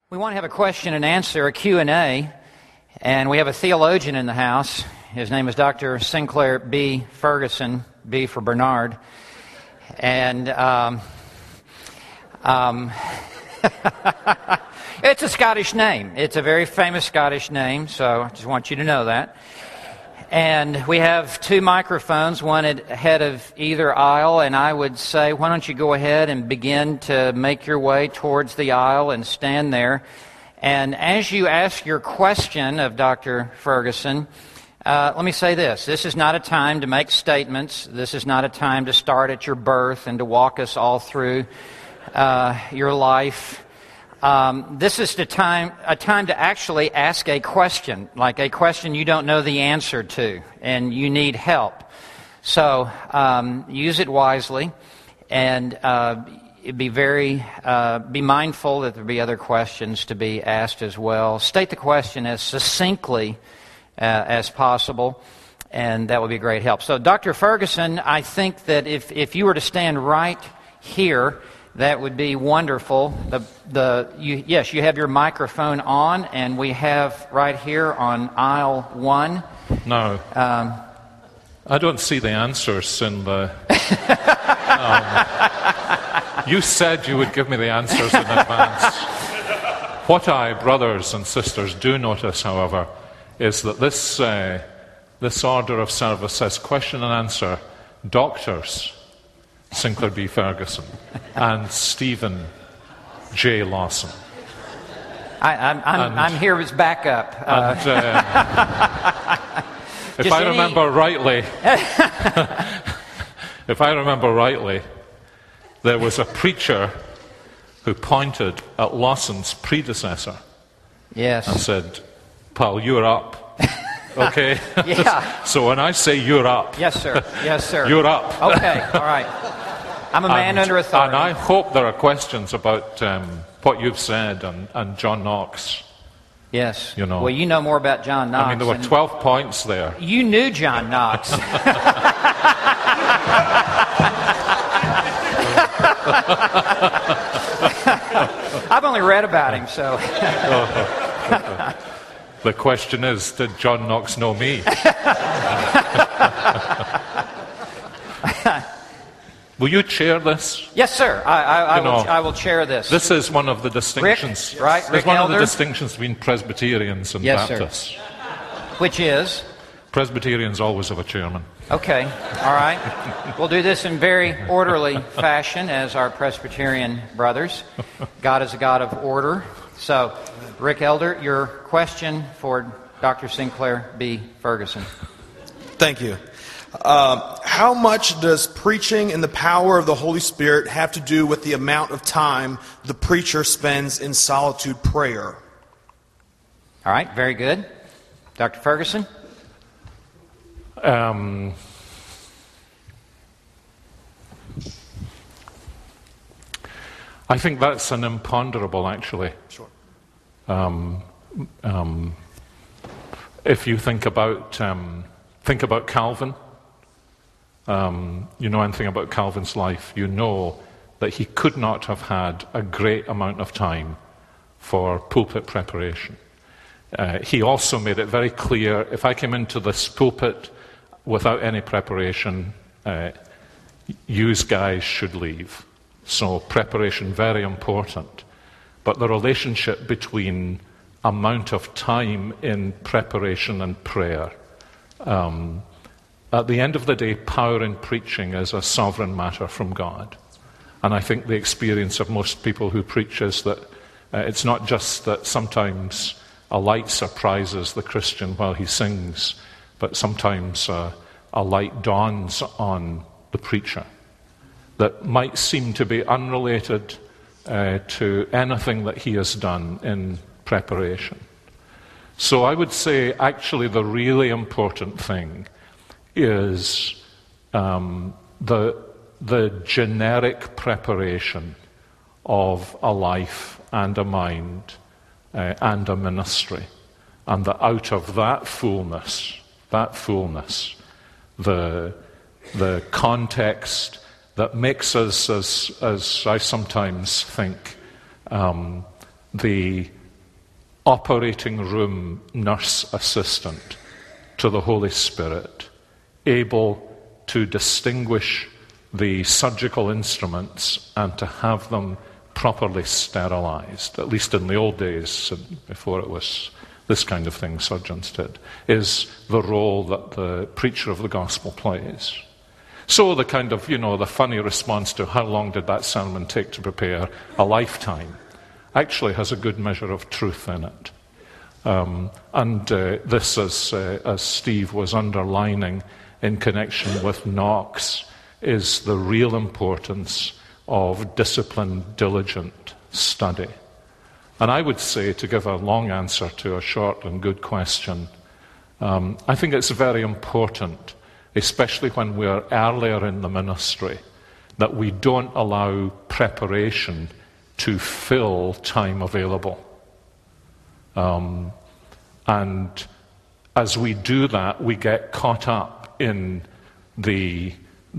We want to have a question and answer, a Q&A, and we have a theologian in the house. His name is Dr. Sinclair B. Ferguson, B for Bernard. And it's a Scottish name. It's a very famous Scottish name, so I just want you to know that. And we have two microphones, one at head of either aisle, and I would say, why don't you go ahead and begin to make your way towards the aisle and stand there. And as you ask your question of Dr. Ferguson, let me say this. This is not a time to make statements. This is not a time to start at your birth and to walk us all through your life. This is a time to actually ask a question, like a question you don't know the answer to, and you need help. So use it wisely, and be mindful that there be other questions to be asked as well. State the question as succinctly as possible, and that would be a great help. So, Dr. Ferguson, I think that if you were to stand right here, that would be wonderful. Yes, you have your microphone on, and we have right here on aisle 1. No, I don't see the answers in the... you said you would give me the answers in advance. What I, brothers and sisters, do notice, however, is that this order of service says question and answer, doctors Sinclair B. Ferguson and Stephen J. Lawson. I'm here as backup. If I remember rightly, there was a preacher who pointed at Lawson's predecessor. Yes. And said, "Pal, you're up." Okay? Yeah. So when I say you're up... Yes, sir. Yes, sir. You're up. Okay, all right. I'm a man under authority. And I hope there are questions about what you've said and John Knox. Yes. You know. Well, you know more about John Knox. I mean, there were 12 points there. You knew John Knox. I've only read about him, so... The question is, did John Knox know me? Will you chair this? Yes, sir. I will chair this. This is one of the distinctions. Rick, right? It's one of the distinctions between Presbyterians and Baptists. Sir. Which is? Presbyterians always have a chairman. Okay. All right. We'll do this in very orderly fashion as our Presbyterian brothers. God is a God of order. So, Rick Elder, your question for Dr. Sinclair B. Ferguson. Thank you. How much does preaching in the power of the Holy Spirit have to do with the amount of time the preacher spends in solitude prayer? All right, very good. Dr. Ferguson? I think that's an imponderable, actually. Sure. If you think about Calvin, you know anything about Calvin's life, you know that he could not have had a great amount of time for pulpit preparation. He also made it very clear, if I came into this pulpit without any preparation, you guys should leave. So preparation, very important. But the relationship between amount of time in preparation and prayer, at the end of the day, power in preaching is a sovereign matter from God. And I think the experience of most people who preach is that it's not just that sometimes a light surprises the Christian while he sings, but sometimes a light dawns on the preacher that might seem to be unrelated to anything that he has done in preparation. So I would say actually the really important thing is the generic preparation of a life and a mind and a ministry, and that out of that fullness, the context that makes us, as I sometimes think, the operating room nurse assistant to the Holy Spirit, able to distinguish the surgical instruments and to have them properly sterilized, at least in the old days, before it was this kind of thing surgeons did, is the role that the preacher of the gospel plays. So the kind of, the funny response to how long did that sermon take to prepare, a lifetime, actually has a good measure of truth in it. This, as Steve was underlining in connection with Knox, is the real importance of disciplined, diligent study. And I would say, to give a long answer to a short and good question, I think it's very important, especially when we're earlier in the ministry, that we don't allow preparation to fill time available. And as we do that, we get caught up in the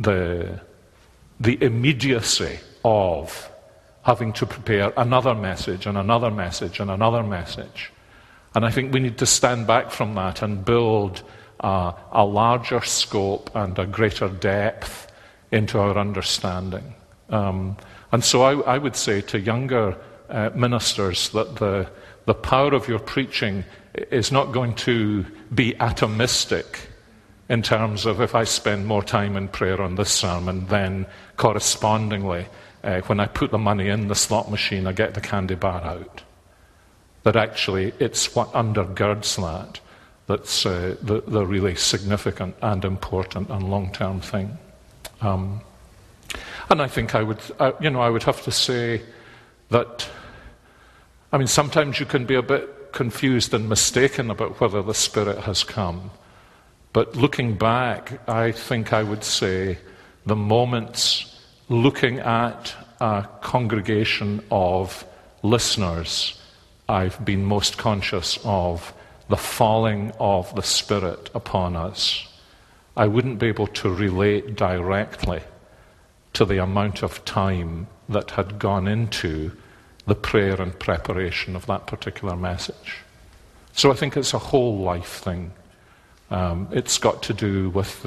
immediacy of having to prepare another message and another message and another message. And I think we need to stand back from that and build a larger scope and a greater depth into our understanding. And so I would say to younger ministers that the power of your preaching is not going to be atomistic in terms of, if I spend more time in prayer on this sermon, then correspondingly, when I put the money in the slot machine, I get the candy bar out. That actually it's what undergirds that that's the really significant and important and long-term thing. And I think I would have to say that, sometimes you can be a bit confused and mistaken about whether the Spirit has come. But looking back, I think I would say the moments looking at a congregation of listeners, I've been most conscious of the falling of the Spirit upon us. I wouldn't be able to relate directly to the amount of time that had gone into the prayer and preparation of that particular message. So I think it's a whole life thing. It's got to do with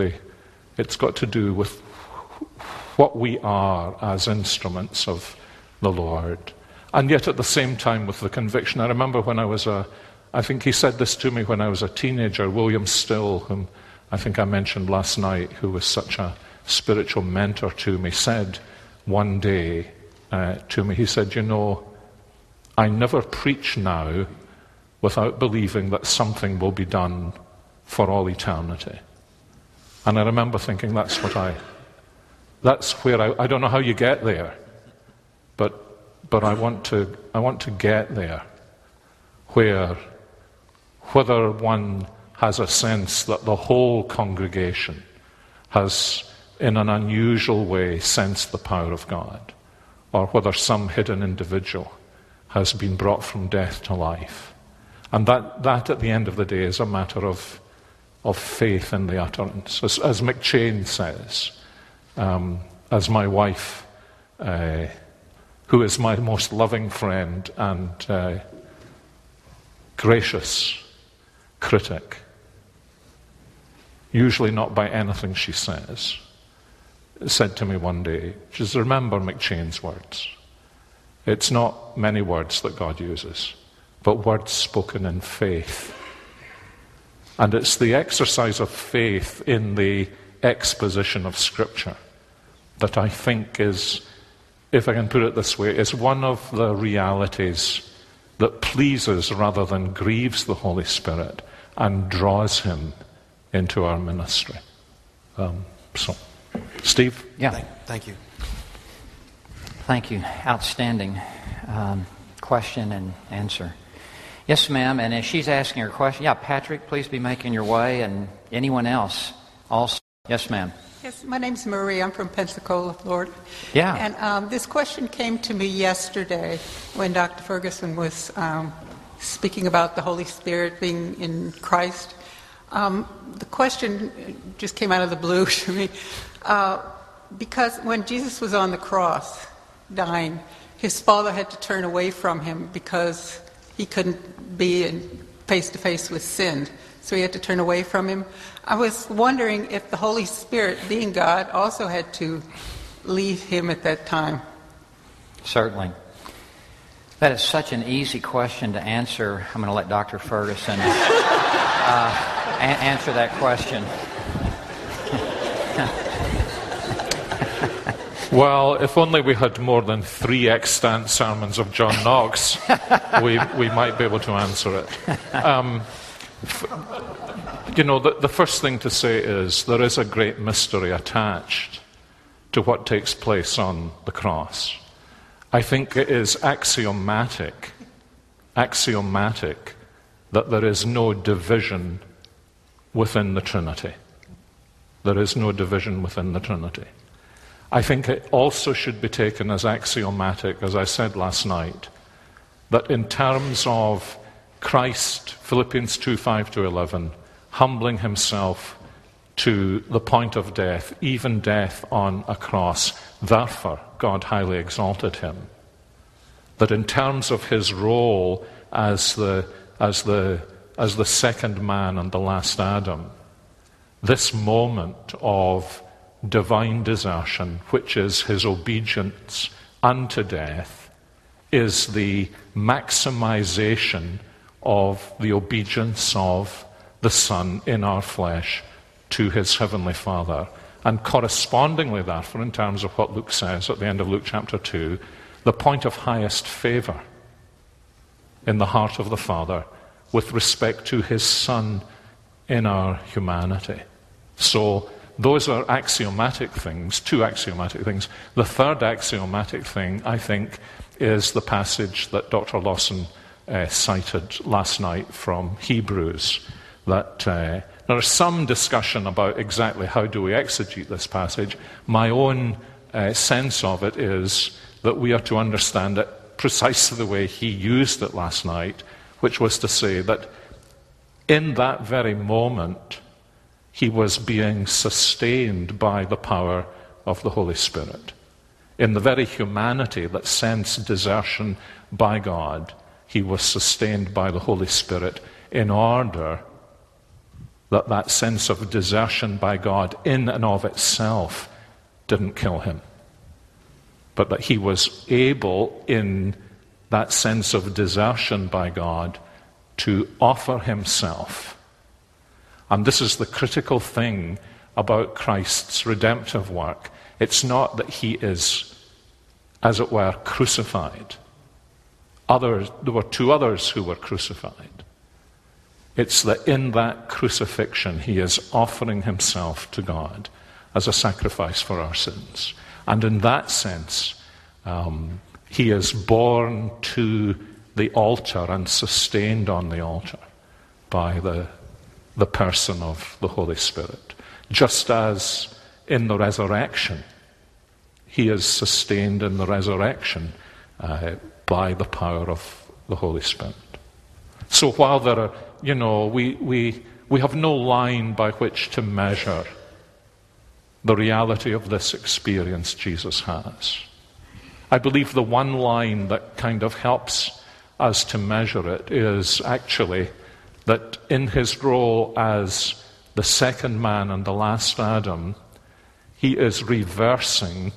what we are as instruments of the Lord. And yet at the same time with the conviction. I remember when I think he said this to me when I was a teenager, William Still, whom I think I mentioned last night, who was such a spiritual mentor to me, said one day to me, he said, I never preach now without believing that something will be done for all eternity. And I remember thinking, that's where I don't know how you get there, but I want to get there, where whether one has a sense that the whole congregation has in an unusual way sensed the power of God, or whether some hidden individual has been brought from death to life. And that at the end of the day is a matter of faith in the utterance. As McChain says, as my wife, who is my most loving friend and gracious critic, usually not by anything she says, said to me one day, she says, remember McChain's words. It's not many words that God uses, but words spoken in faith. And it's the exercise of faith in the exposition of Scripture that I think is, if I can put it this way, is one of the realities that pleases rather than grieves the Holy Spirit and draws him into our ministry. So, Steve? Yeah. Thank you. Thank you. Outstanding question and answer. Yes, ma'am. And as she's asking her question, Patrick, please be making your way, and anyone else also. Yes, ma'am. Yes, my name's Marie. I'm from Pensacola, Florida. Yeah. And this question came to me yesterday when Dr. Ferguson was speaking about the Holy Spirit being in Christ. The question just came out of the blue to me because when Jesus was on the cross dying, his father had to turn away from him because he couldn't be face to face with sin. So he had to turn away from him. I was wondering if the Holy Spirit, being God, also had to leave him at that time. Certainly. That is such an easy question to answer. I'm going to let Dr. Ferguson answer that question. Well, if only we had more than 3 extant sermons of John Knox, we might be able to answer it. The first thing to say is there is a great mystery attached to what takes place on the cross. I think it is axiomatic that there is no division within the Trinity. There is no division within the Trinity. I think it also should be taken as axiomatic, as I said last night, that in terms of Christ, Philippians 2:5-11, humbling himself to the point of death, even death on a cross, therefore God highly exalted him. That in terms of his role as the second man and the last Adam, this moment of divine desertion, which is his obedience unto death, is the maximization of the obedience of the Son in our flesh to his heavenly Father. And correspondingly, therefore, in terms of what Luke says at the end of Luke chapter 2, the point of highest favor in the heart of the Father with respect to his Son in our humanity. So those are axiomatic things, 2 axiomatic things. The third axiomatic thing, I think, is the passage that Dr. Lawson cited last night from Hebrews, that there is some discussion about exactly how do we exegete this passage. My own sense of it is that we are to understand it precisely the way he used it last night, which was to say that in that very moment, he was being sustained by the power of the Holy Spirit. In the very humanity that sensed desertion by God, he was sustained by the Holy Spirit in order that that sense of desertion by God in and of itself didn't kill him. But that he was able, in that sense of desertion by God, to offer himself. And this is the critical thing about Christ's redemptive work. It's not that he is, as it were, crucified. There were 2 others who were crucified. It's that in that crucifixion he is offering himself to God as a sacrifice for our sins. And in that sense, he is borne to the altar and sustained on the altar by the person of the Holy Spirit. Just as in the resurrection, he is sustained in the resurrection by the power of the Holy Spirit. So while there are, we have no line by which to measure the reality of this experience Jesus has. I believe the one line that kind of helps us to measure it is actually that in his role as the second man and the last Adam, he is reversing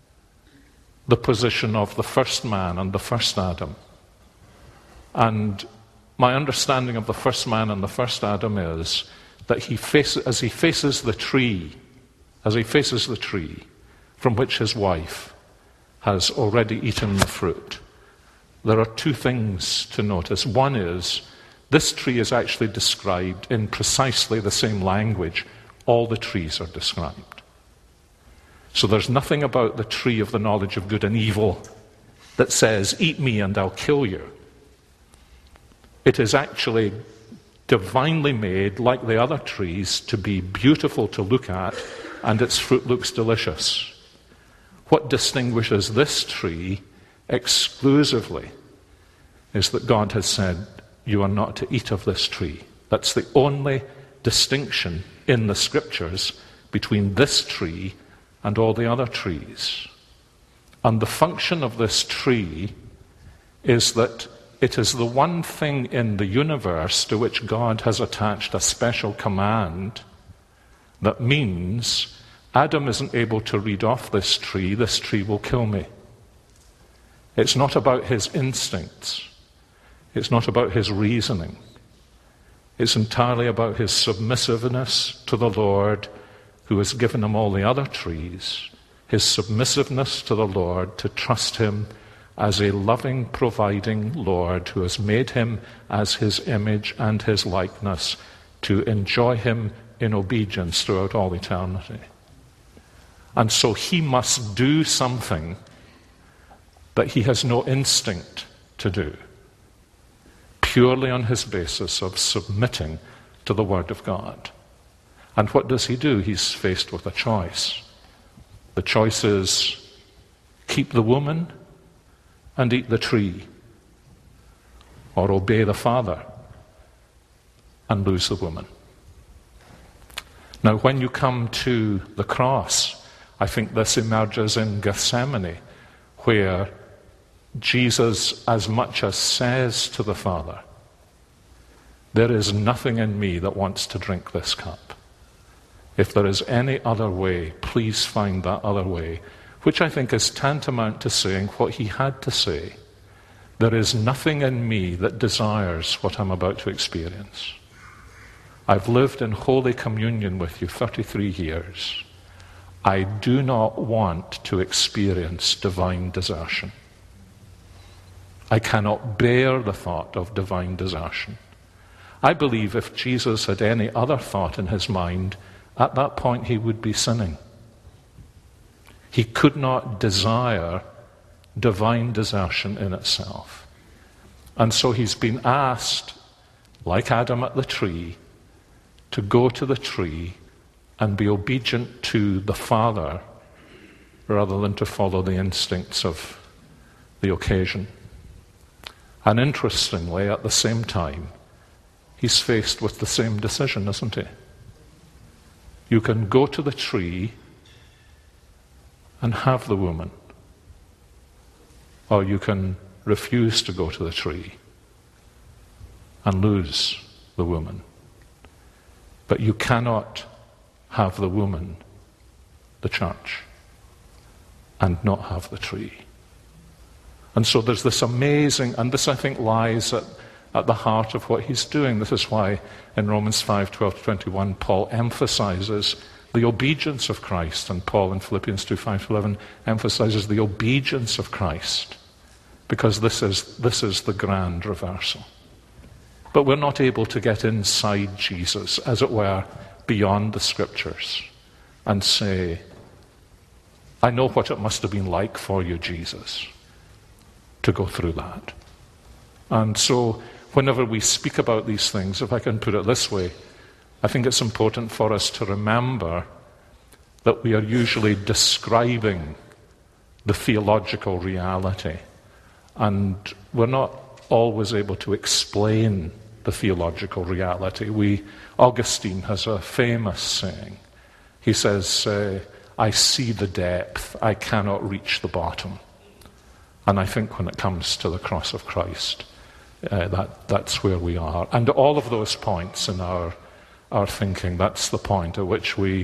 the position of the first man and the first Adam. And my understanding of the first man and the first Adam is that as he faces the tree from which his wife has already eaten the fruit, there are 2 things to notice. One is, this tree is actually described in precisely the same language all the trees are described. So there's nothing about the tree of the knowledge of good and evil that says, eat me and I'll kill you. It is actually divinely made, like the other trees, to be beautiful to look at, and its fruit looks delicious. What distinguishes this tree exclusively is that God has said, you are not to eat of this tree. That's the only distinction in the Scriptures between this tree and all the other trees. And the function of this tree is that it is the one thing in the universe to which God has attached a special command that means Adam isn't able to read off this tree will kill me. It's not about his instincts. It's not about his reasoning. It's entirely about his submissiveness to the Lord who has given him all the other trees, his submissiveness to the Lord to trust him as a loving, providing Lord who has made him as his image and his likeness, to enjoy him in obedience throughout all eternity. And so he must do something that he has no instinct to do, purely on his basis of submitting to the Word of God. And what does he do? He's faced with a choice. The choice is keep the woman and eat the tree, or obey the Father and lose the woman. Now, when you come to the cross, I think this emerges in Gethsemane, where Jesus as much as says to the Father, there is nothing in me that wants to drink this cup. If there is any other way, please find that other way. Which I think is tantamount to saying what he had to say. There is nothing in me that desires what I'm about to experience. I've lived in holy communion with you 33 years. I do not want to experience divine desertion. I cannot bear the thought of divine desertion. I believe if Jesus had any other thought in his mind, at that point he would be sinning. He could not desire divine desertion in itself. And so he's been asked, like Adam at the tree, to go to the tree and be obedient to the Father rather than to follow the instincts of the occasion. And interestingly, at the same time, he's faced with the same decision, isn't he? You can go to the tree and have the woman, or you can refuse to go to the tree and lose the woman. But you cannot have the woman, the church, and not have the tree. And so there's this amazing, and this I think lies at the heart of what he's doing. This is why in Romans 5:12-21 Paul emphasizes the obedience of Christ, and Paul in Philippians 2:5-11 emphasizes the obedience of Christ, because this is the grand reversal. But we're not able to get inside Jesus, as it were, beyond the Scriptures and say, I know what it must have been like for you, Jesus, to go through that. And so whenever we speak about these things, if I can put it this way, I think it's important for us to remember that we are usually describing the theological reality, and we're not always able to explain the theological reality. Augustine has a famous saying. He says, I see the depth, I cannot reach the bottom. And I think when it comes to the cross of Christ, that's where we are. And all of those points in our thinking, that's the point at which we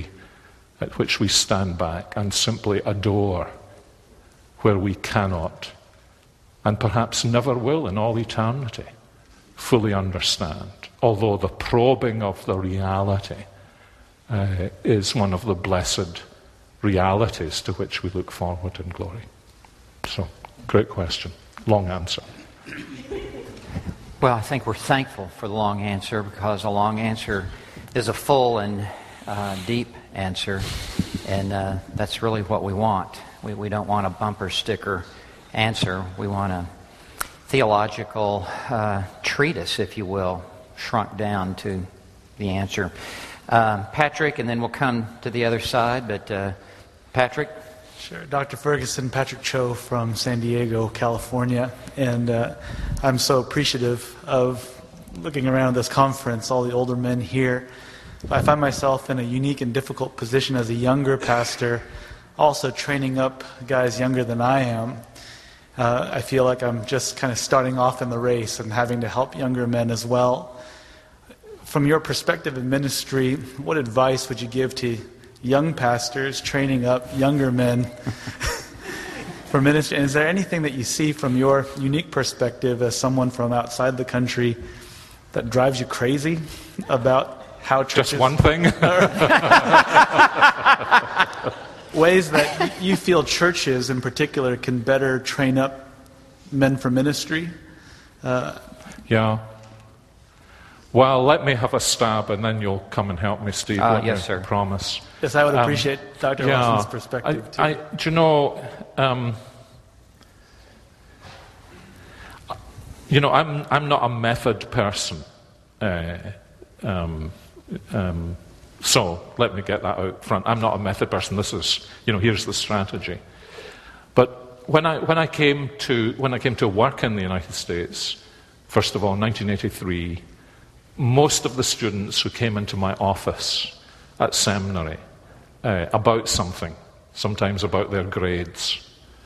stand back and simply adore where we cannot, and perhaps never will in all eternity, fully understand. Although the probing of the reality is one of the blessed realities to which we look forward in glory. So, great question. Long answer. Well, I think we're thankful for the long answer, because a long answer is a full and deep answer, and that's really what we want. We don't want a bumper sticker answer. We want a theological treatise, if you will, shrunk down to the answer. Patrick, and then we'll come to the other side, but Patrick? Sure. Dr. Ferguson, Patrick Cho from San Diego, California. And I'm so appreciative of looking around this conference, all the older men here. I find myself in a unique and difficult position as a younger pastor also training up guys younger than I am. I feel like I'm just kind of starting off in the race and having to help younger men as well. From your perspective in ministry, what advice would you give to young pastors training up younger men for ministry? And is there anything that you see from your unique perspective as someone from outside the country that drives you crazy about how churches... Just one thing? Ways that you feel churches in particular can better train up men for ministry? Yeah. Well, let me have a stab and then you'll come and help me, Steve. Yes, sir. Promise. Yes, I would appreciate Dr. Wilson's perspective too. Do you know, I'm not a method person. So let me get that out front. I'm not a method person. This is, here's the strategy. But when I came to work in the United States, first of all, in 1983, most of the students who came into my office at seminary about something, sometimes about their grades,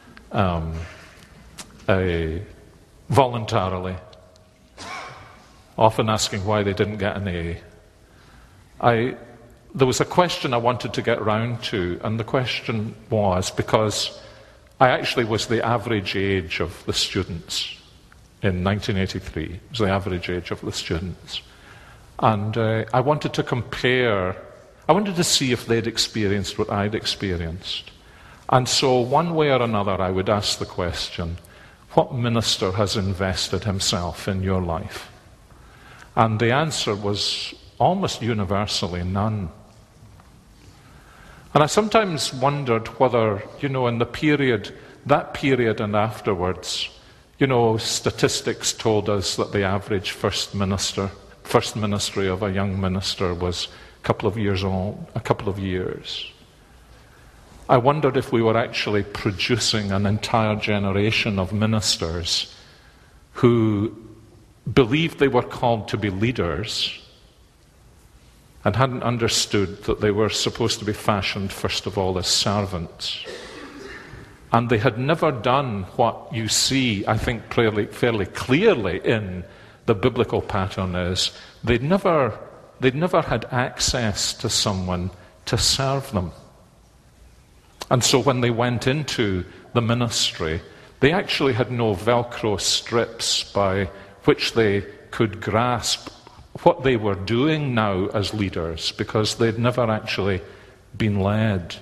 voluntarily, often asking why they didn't get an A. There was a question I wanted to get round to, and the question was, because I actually was the average age of the students in 1983. It was the average age of the students. And I wanted to compare, I wanted to see if they'd experienced what I'd experienced. And so one way or another I would ask the question, what minister has invested himself in your life? And the answer was almost universally none. And I sometimes wondered whether, in the period, that period and afterwards, statistics told us that the average first ministry of a young minister was a couple of years old, a couple of years. I wondered if we were actually producing an entire generation of ministers who believed they were called to be leaders and hadn't understood that they were supposed to be fashioned, first of all, as servants. And they had never done what you see, I think, fairly clearly in the biblical pattern is, they'd never had access to someone to serve them. And so when they went into the ministry, they actually had no Velcro strips by which they could grasp what they were doing now as leaders, because they'd never actually been led.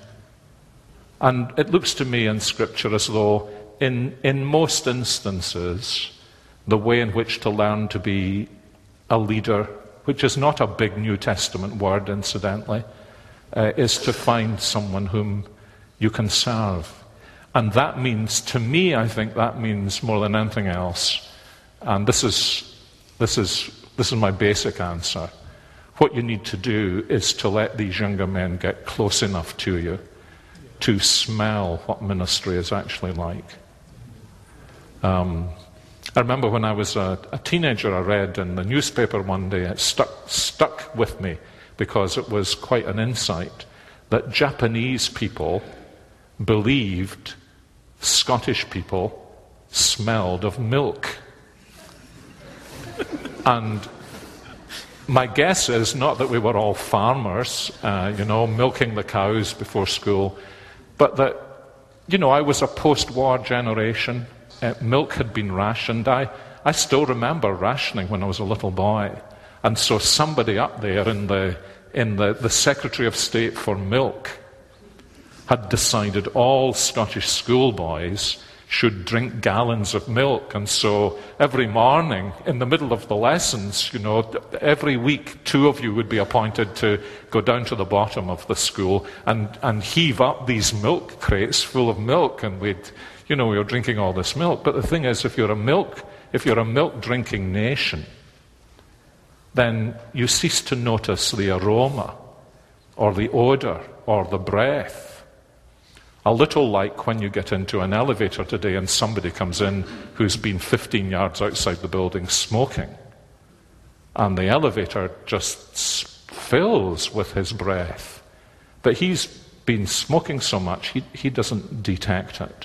And it looks to me in Scripture as though in most instances, the way in which to learn to be a leader, which is not a big New Testament word, incidentally, is to find someone whom you can serve. And that means, to me, I think that means more than anything else, and this is my basic answer. What you need to do is to let these younger men get close enough to you to smell what ministry is actually like. I remember when I was a teenager, I read in the newspaper one day, it stuck with me because it was quite an insight, that Japanese people believed Scottish people smelled of milk. And my guess is not that we were all farmers, milking the cows before school, but that, I was a post-war generation. Milk had been rationed. I still remember rationing when I was a little boy. And so somebody up there in the Secretary of State for Milk had decided all Scottish schoolboys should drink gallons of milk. And so every morning, in the middle of the lessons, every week, 2 of you would be appointed to go down to the bottom of the school and heave up these milk crates full of milk, and we were drinking all this milk. But the thing is, if you're a milk drinking nation, then you cease to notice the aroma or the odor or the breath. A little like when you get into an elevator today and somebody comes in who's been 15 yards outside the building smoking, and the elevator just fills with his breath. But he's been smoking so much, he doesn't detect it.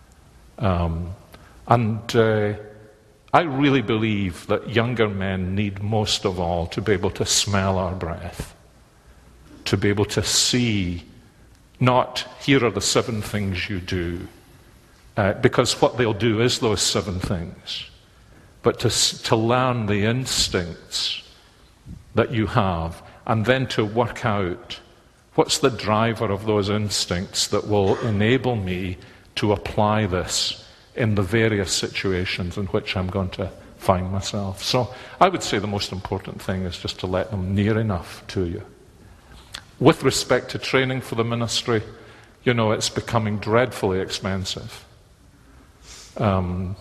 I really believe that younger men need most of all to be able to smell our breath, to be able to see, not here are the 7 things you do, because what they'll do is those 7 things, but to learn the instincts that you have, and then to work out what's the driver of those instincts that will enable me to apply this in the various situations in which I'm going to find myself. So I would say the most important thing is just to let them near enough to you. With respect to training for the ministry, it's becoming dreadfully expensive. I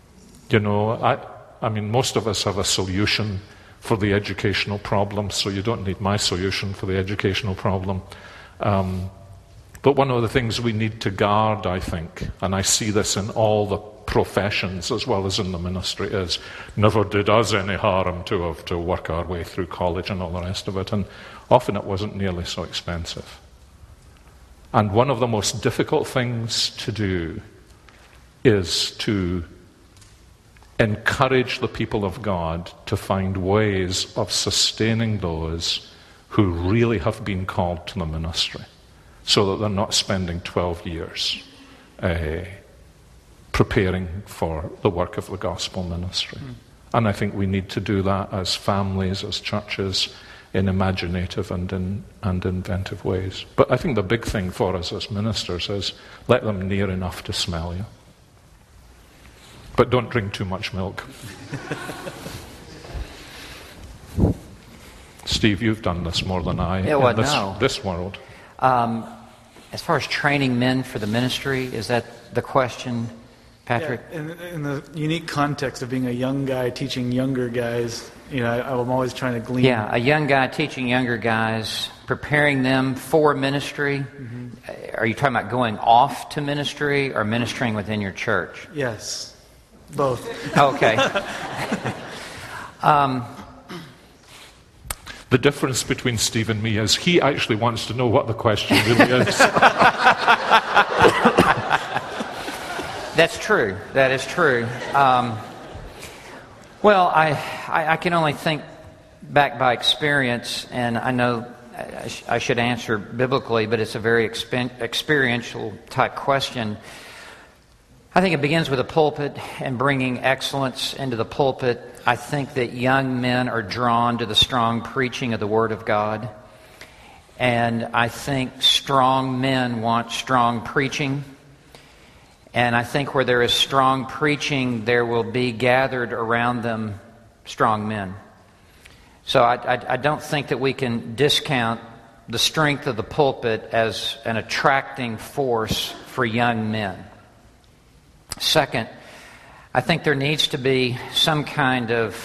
mean, most of us have a solution for the educational problem, so you don't need my solution for the educational problem. But one of the things we need to guard, I think, and I see this in all the professions as well as in the ministry, is never did us any harm to have to work our way through college and all the rest of it. And often it wasn't nearly so expensive. And one of the most difficult things to do is to encourage the people of God to find ways of sustaining those who really have been called to the ministry, so that they're not spending 12 years preparing for the work of the gospel ministry. And I think we need to do that as families, as churches, in imaginative and inventive ways. But I think the big thing for us as ministers is let them near enough to smell you. But don't drink too much milk. Steve, you've done this more than I in this world. As far as training men for the ministry, is that the question, Patrick? Yeah, in the unique context of being a young guy teaching younger guys, I'm always trying to glean. Yeah, a young guy teaching younger guys, preparing them for ministry. Mm-hmm. Are you talking about going off to ministry or ministering within your church? Yes, both. Okay. The difference between Steve and me is he actually wants to know what the question really is. That's true. That is true. Well, I can only think back by experience, and I know I should answer biblically, but it's a very experiential type question. I think it begins with the pulpit and bringing excellence into the pulpit. I think that young men are drawn to the strong preaching of the Word of God. And I think strong men want strong preaching. And I think where there is strong preaching, there will be gathered around them strong men. So I don't think that we can discount the strength of the pulpit as an attracting force for young men. Second, I think there needs to be some kind of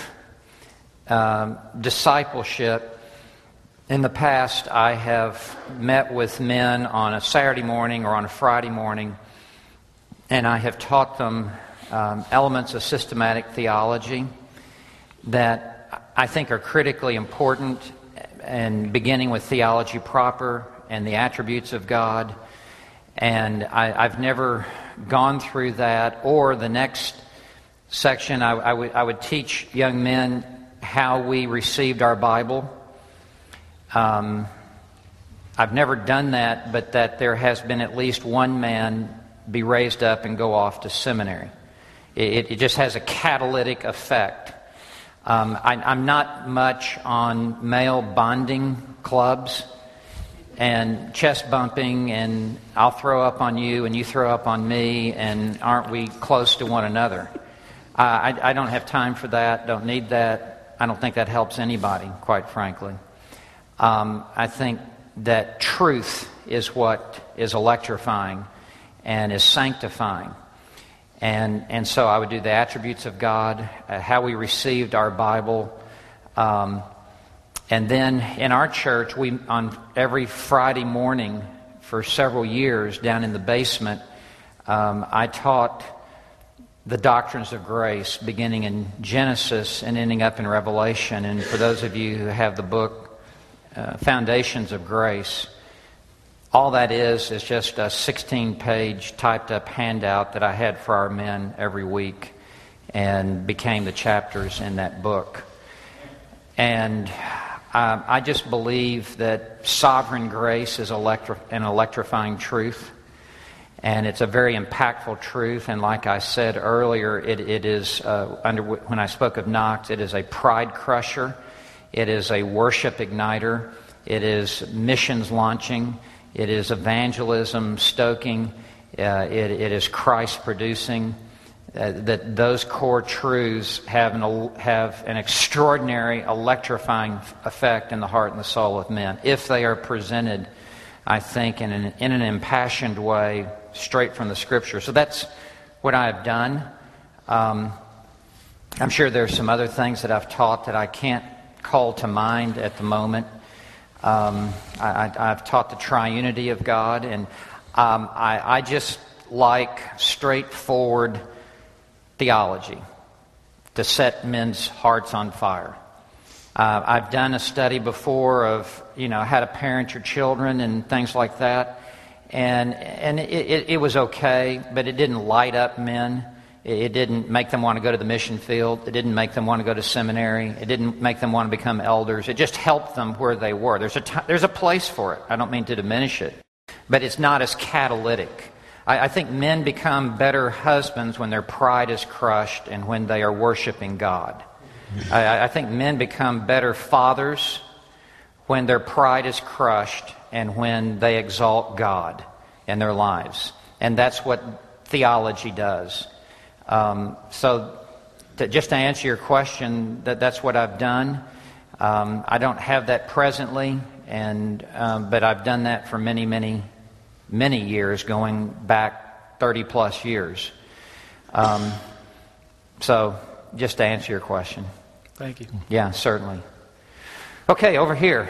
discipleship. In the past, I have met with men on a Saturday morning or on a Friday morning, and I have taught them elements of systematic theology that I think are critically important, and beginning with theology proper and the attributes of God. And I've never gone through that. Or the next section, I would teach young men how we received our Bible. I've never done that, but that there has been at least one man be raised up and go off to seminary. It just has a catalytic effect. I'm not much on male bonding clubs and chest bumping and I'll throw up on you and you throw up on me and aren't we close to one another? I don't have time for that, don't need that. I don't think that helps anybody, quite frankly. I think that truth is what is electrifying and is sanctifying. And so I would do the attributes of God, how we received our Bible. And then in our church, we on every Friday morning for several years down in the basement, I taught the doctrines of grace, beginning in Genesis and ending up in Revelation. And for those of you who have the book Foundations of Grace, All that is just a 16-page typed-up handout that I had for our men every week and became the chapters in that book. And I just believe that sovereign grace is an electrifying truth, and it's a very impactful truth. And like I said earlier, it is, when I spoke of Knox, it is a pride crusher, it is a worship igniter, it is missions launching, it is evangelism stoking, it is Christ producing. That those core truths have an extraordinary electrifying effect in the heart and the soul of men if they are presented, I think, in an impassioned way, straight from the Scripture. So that's what I have done. I'm sure there's some other things that I've taught that I can't call to mind at the moment. I've taught the triunity of God, and I just like straightforward theology to set men's hearts on fire. I've done a study before of, how to parent your children and things like that, and it was okay, but it didn't light up men. It didn't make them want to go to the mission field. It didn't make them want to go to seminary. It didn't make them want to become elders. It just helped them where they were. There's a place for it. I don't mean to diminish it, but it's not as catalytic. I think men become better husbands when their pride is crushed and when they are worshiping God. I think men become better fathers when their pride is crushed and when they exalt God in their lives. And that's what theology does. Just to answer your question, that's what I've done. I don't have that presently, but I've done that for many, many, many years, going back 30 plus years. So just to answer your question. Thank you. Yeah, certainly. Okay, over here.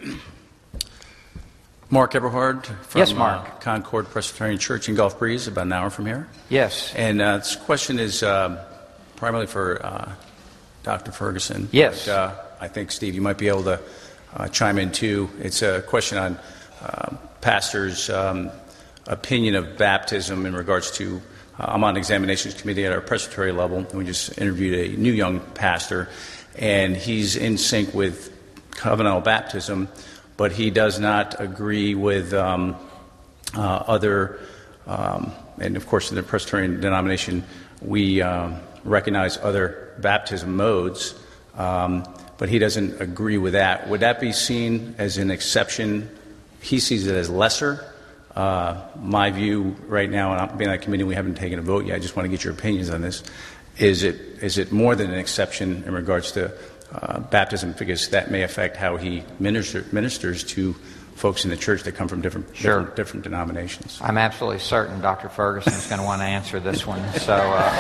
Mark Eberhard from Yes, Mark. Concord Presbyterian Church in Gulf Breeze, about an hour from here. Yes. And this question is primarily for Dr. Ferguson. Yes. But, I think, Steve, you might be able to chime in too. It's a question on pastors' opinion of baptism in regards to, I'm on examinations committee at our presbytery level, and we just interviewed a new young pastor, and he's in sync with covenantal baptism, but he does not agree with other, and of course in the Presbyterian denomination we recognize other baptism modes, but he doesn't agree with that. Would that be seen as an exception? He sees it as lesser. My view right now, and I'm being on that committee, we haven't taken a vote yet, I just want to get your opinions on this. Is it more than an exception in regards to baptism, because that may affect how he ministers to folks in the church that come from different denominations? I'm absolutely certain Dr. Ferguson is going to want to answer this one. So,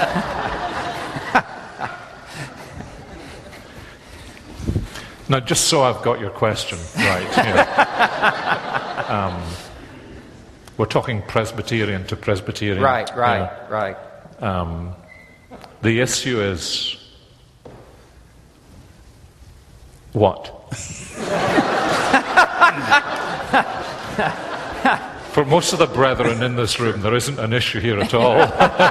Now, just so I've got your question right here. We're talking Presbyterian to Presbyterian. right. The issue is what? For most of the brethren in this room, there isn't an issue here at all.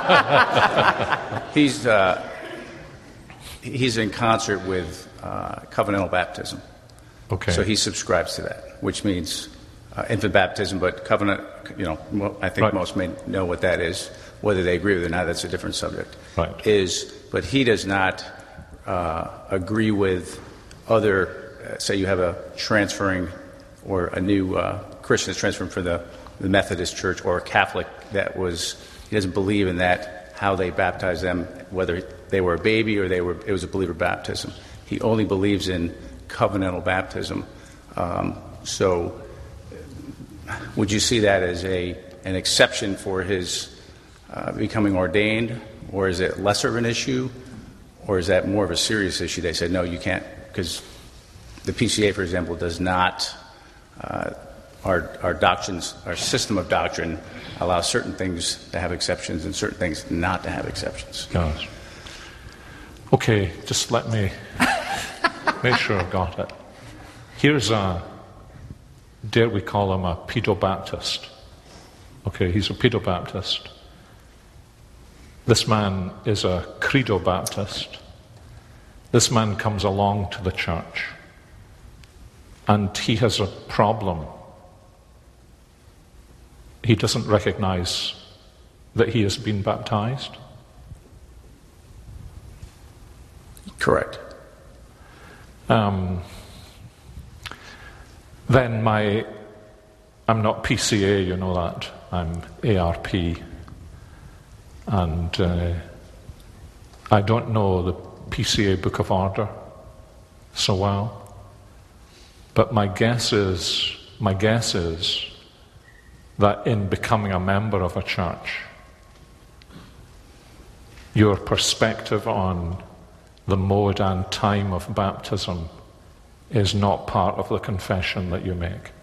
He's in concert with covenantal baptism. Okay. So he subscribes to that, which means infant baptism, but covenant, I think Right. most may know what that is. Whether they agree with it or not, that's a different subject. Right. But he does not agree with other, say you have a transferring or a new Christian that's transferring from the Methodist Church or a Catholic he doesn't believe in that, how they baptize them, whether they were a baby or it was a believer baptism. He only believes in covenantal baptism. So would you see that as an exception for his becoming ordained, or is it lesser of an issue, or is that more of a serious issue? They said, no, you can't, because the PCA, for example, does not, our doctrines, our system of doctrine allows certain things to have exceptions and certain things not to have exceptions. Gosh. Okay, just let me make sure I've got it. Here's a dare we call him a pedo-Baptist? Okay, he's a pedo-Baptist. This man is a credo-Baptist. This man comes along to the church, and he has a problem. He doesn't recognize that he has been baptized. Correct. Then I'm not PCA, you know that. I'm ARP. And I don't know the PCA Book of Order so well. But my guess is that in becoming a member of a church, your perspective on the mode and time of baptism is not part of the confession that you make.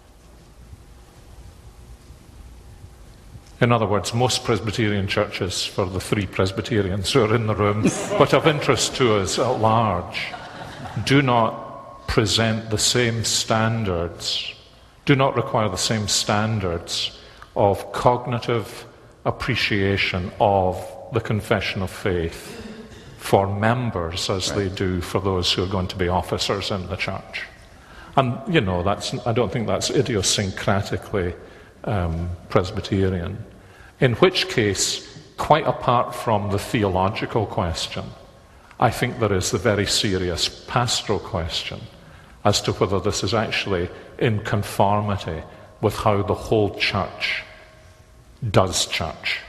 In other words, most Presbyterian churches, for the 3 Presbyterians who are in the room, but of interest to us at large, do not present the same standards, do not require the same standards of cognitive appreciation of the confession of faith for members as they do for those who are going to be officers in the church. And, you know, I don't think that's idiosyncratically Presbyterian. In which case, quite apart from the theological question, I think there is the very serious pastoral question as to whether this is actually in conformity with how the whole church does church.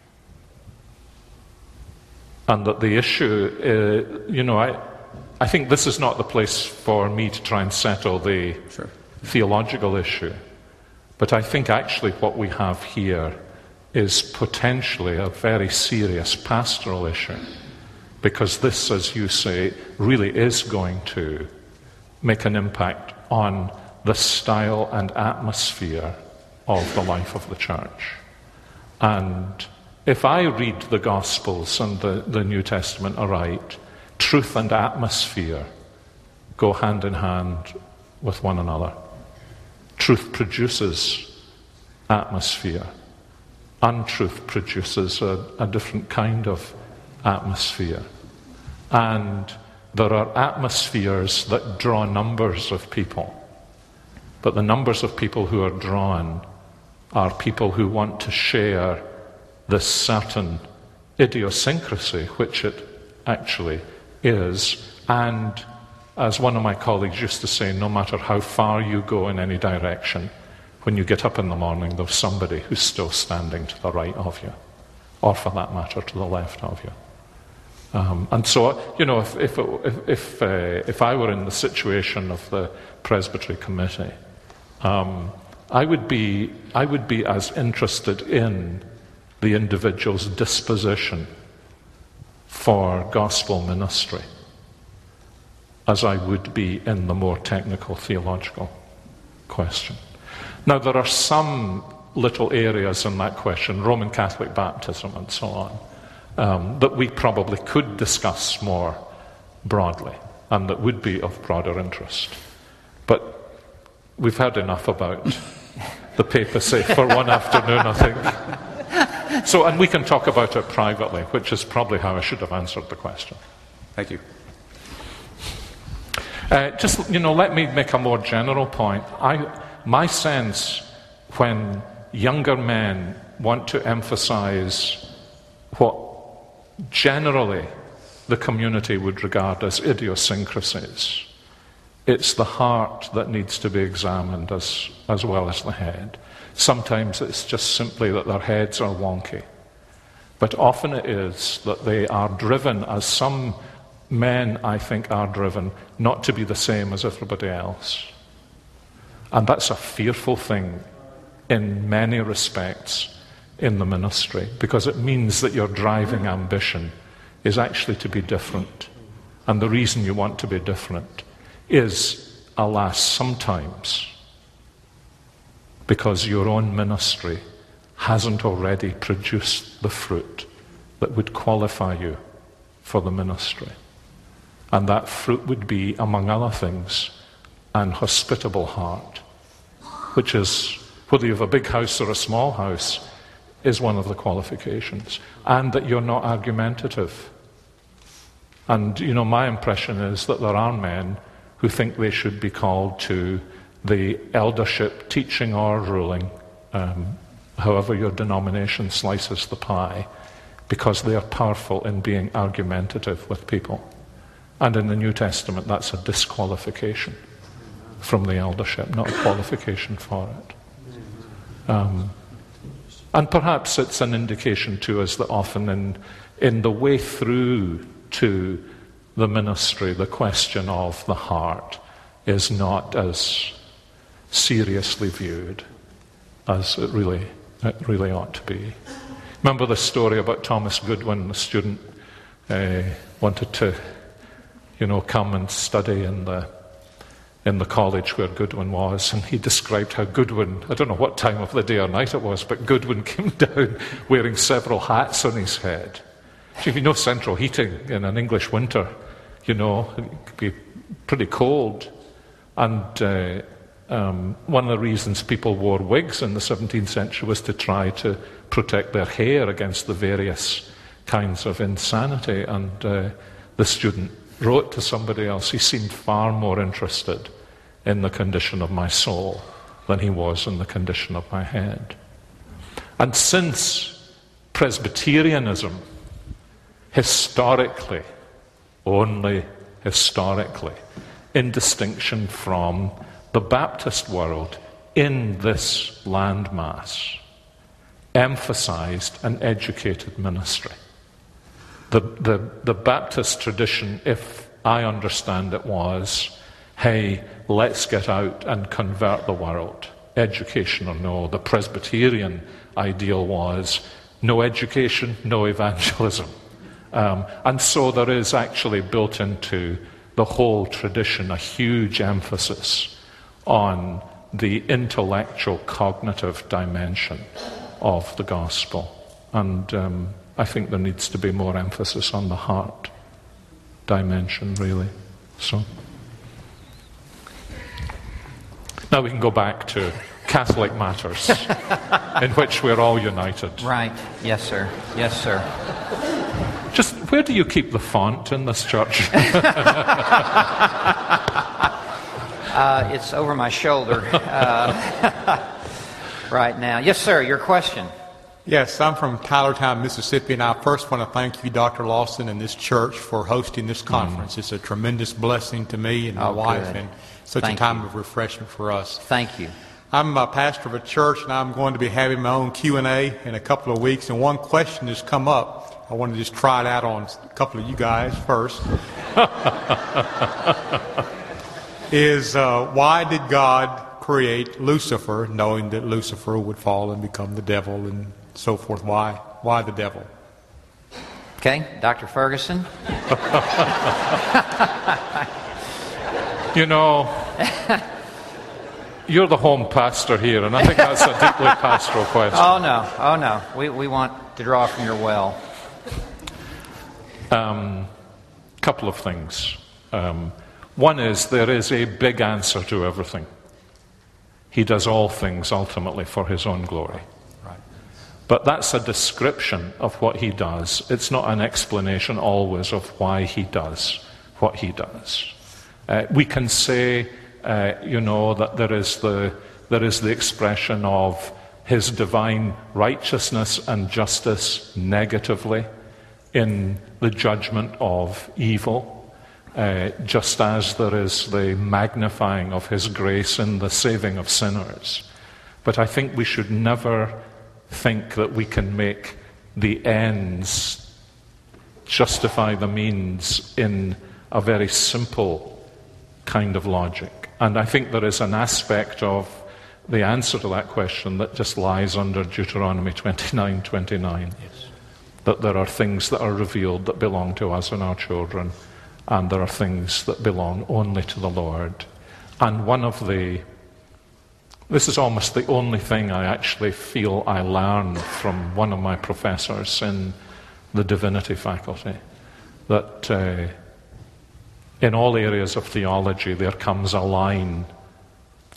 And that the issue, I think this is not the place for me to try and settle the theological issue. But I think actually what we have here is potentially a very serious pastoral issue. Because this, as you say, really is going to make an impact on the style and atmosphere of the life of the church. And if I read the Gospels and the New Testament aright, truth and atmosphere go hand in hand with one another. Truth produces atmosphere. Untruth produces a different kind of atmosphere. And there are atmospheres that draw numbers of people. But the numbers of people who are drawn are people who want to share this certain idiosyncrasy, which it actually is. And as one of my colleagues used to say, no matter how far you go in any direction, when you get up in the morning, there's somebody who's still standing to the right of you, or for that matter, to the left of you. And so, if I were in the situation of the Presbytery Committee, I would be as interested in the individual's disposition for gospel ministry as I would be in the more technical theological question. Now, there are some little areas in that question, Roman Catholic baptism and so on, that we probably could discuss more broadly and that would be of broader interest. But we've heard enough about the papacy for one afternoon, I think. So, and we can talk about it privately, which is probably how I should have answered the question. Thank you. Let me make a more general point. My sense, when younger men want to emphasize what generally the community would regard as idiosyncrasies, it's the heart that needs to be examined as well as the head. Sometimes it's just simply that their heads are wonky. But often it is that they are driven, as some men, I think, are driven, not to be the same as everybody else. And that's a fearful thing in many respects in the ministry, because it means that your driving ambition is actually to be different. And the reason you want to be different is, alas, sometimes because your own ministry hasn't already produced the fruit that would qualify you for the ministry. And that fruit would be, among other things, an hospitable heart, which is whether you have a big house or a small house, is one of the qualifications. And that you're not argumentative. And, my impression is that there are men who think they should be called to the eldership, teaching or ruling, however your denomination slices the pie, because they are powerful in being argumentative with people. And in the New Testament, that's a disqualification from the eldership, not a qualification for it. And perhaps it's an indication to us that often in the way through to the ministry, the question of the heart is not as seriously viewed as it really ought to be. Remember the story about Thomas Goodwin, the student wanted to, come and study in the college where Goodwin was, and he described how Goodwin, I don't know what time of the day or night it was, but Goodwin came down wearing several hats on his head. If you know central heating in an English winter, it could be pretty cold. And one of the reasons people wore wigs in the 17th century was to try to protect their hair against the various kinds of insanity. And the student wrote to somebody else, he seemed far more interested in the condition of my soul than he was in the condition of my head. And since Presbyterianism, historically, only historically, in distinction from the Baptist world in this landmass, emphasized an educated ministry. The Baptist tradition, if I understand it, was, hey, let's get out and convert the world, education or no. The Presbyterian ideal was no education, no evangelism. And so there is actually built into the whole tradition a huge emphasis on the intellectual, cognitive dimension of the gospel. And I think there needs to be more emphasis on the heart dimension, really. So now we can go back to Catholic matters in which we're all united. Right. Yes, sir. Yes, sir. Just where do you keep the font in this church? It's over my shoulder right now. Yes, sir. Your question. Yes, I'm from Tylertown, Mississippi, and I first want to thank you, Dr. Lawson, and this church for hosting this conference. It's a tremendous blessing to me and my wife, good. and such a time of refreshment for us. Thank you. I'm a pastor of a church, and I'm going to be having my own Q&A in a couple of weeks, and one question has come up. I want to just try it out on a couple of you guys first. Is why did God create Lucifer, knowing that Lucifer would fall and become the devil and so forth? Why the devil? Okay, Dr. Ferguson. You're the home pastor here, and I think that's a deeply pastoral question. Oh no. We want to draw from your well. Couple of things. One is there is a big answer to everything. He does all things ultimately for his own glory. Right. But that's a description of what he does. It's not an explanation always of why he does what he does. We can say, that there is the expression of his divine righteousness and justice negatively in the judgment of evil. Just as there is the magnifying of his grace in the saving of sinners. But I think we should never think that we can make the ends justify the means in a very simple kind of logic. And I think there is an aspect of the answer to that question that just lies under Deuteronomy 29:29. Yes. That there are things that are revealed that belong to us and our children, and there are things that belong only to the Lord. And this is almost the only thing I actually feel I learned from one of my professors in the divinity faculty, that in all areas of theology there comes a line